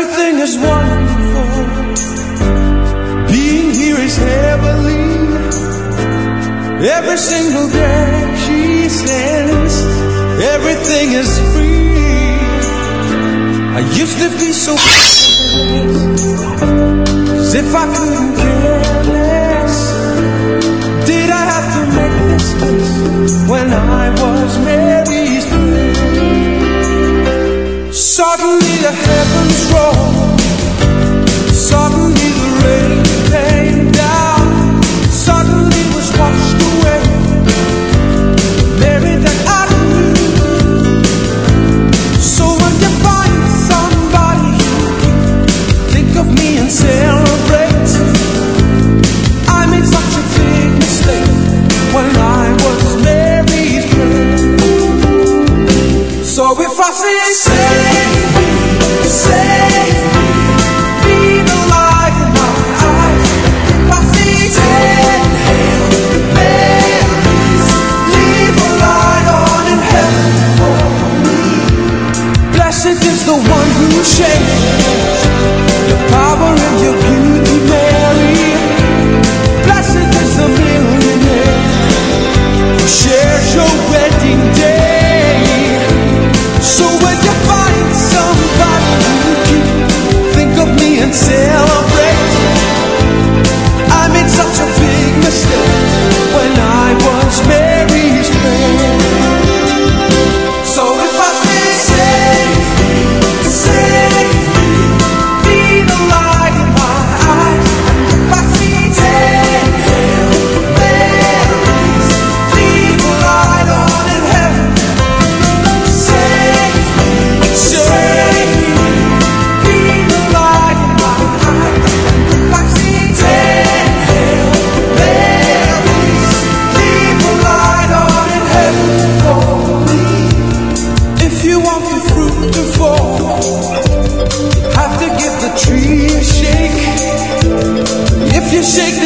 Everything is wonderful. Being here is heavenly. Every single day she says everything is free. I used to be so as if I couldn't care less. Did I have to make this list when I was Mary's friend? Suddenly the heavens rolled. Suddenly the rain came down. Suddenly was washed away. Mary that I knew. So when you find somebody, think of me and celebrate. I made such a big mistake when I was Mary's friend. So if I say save me, save me, be the light in my eyes. If I say take Hail Marys, leave a light on in heaven for me. Blessed is the one who shares your power and your beauty, Mary. Blessed is the millionaire who shares your wedding day. So when you find somebody you keep, think of me and celebrate. I made such a big mistake when I was Mary's friend. So if I say save me, be the light in my eyes. If I see take Hail Marys, leave a light on in heaven. Save me, be the light in my eyes. If I see take Hail Marys, leave a light on in heaven for me. If you want the fruit to fall, have to give the tree a shake. If you shake